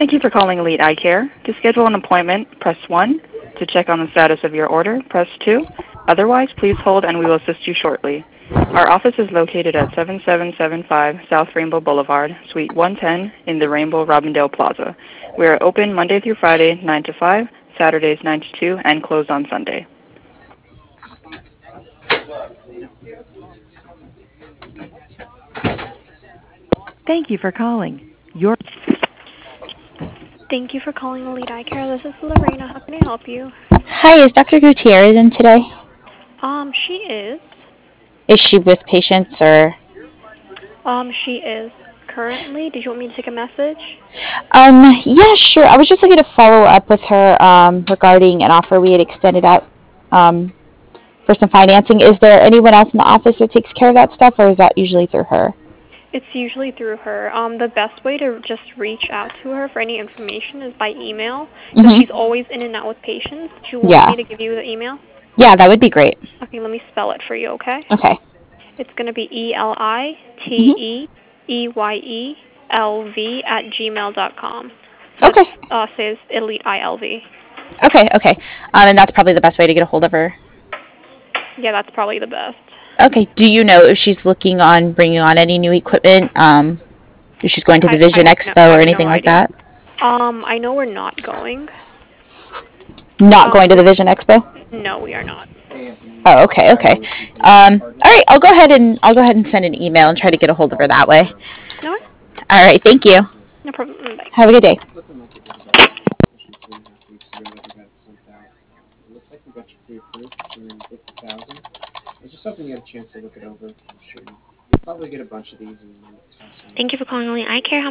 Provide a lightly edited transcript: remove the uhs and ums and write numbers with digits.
Thank you for calling Elite Eye Care. To schedule an appointment, press 1. To check on the status of your order, press 2. Otherwise, please hold and we will assist you shortly. Our office is located at 7775 South Rainbow Boulevard, Suite 110 in the Rainbow Robindale Plaza. We are open Monday through Friday, 9 to 5, Saturdays 9 to 2, and closed on Sunday. Thank you for calling. Your Thank you for calling Elite Eye Care. This is Lorena. How can I help you? Hi, is Dr. Gutierrez in today? She is. Is she with patients or? She is currently. Did you want me to take a message? Yeah, sure. I was just looking to follow up with her regarding an offer we had extended out for some financing. Is there anyone else in the office that takes care of that stuff, or is that usually through her? It's usually through her. The best way to just reach out to her for any information is by email, because she's always in and out with patients. Do you want Yeah. me to give you the email? Yeah, that would be great. Okay, let me spell it for you, okay? Okay. It's going to be ELITEEYELV@gmail.com. So Okay. it says Elite ILV. Okay. And that's probably the best way to get a hold of her. Yeah, that's probably the best. Okay. Do you know if she's looking on bringing on any new equipment? If she's going to the Vision Expo or anything like that? I know we're not going. Not going to the Vision Expo? No, we are not. Oh, okay. All right, I'll go ahead and send an email and try to get a hold of her that way. No, All right, thank you. no problem. Bye. Have a good day. Thank you for calling Elite Eye Care.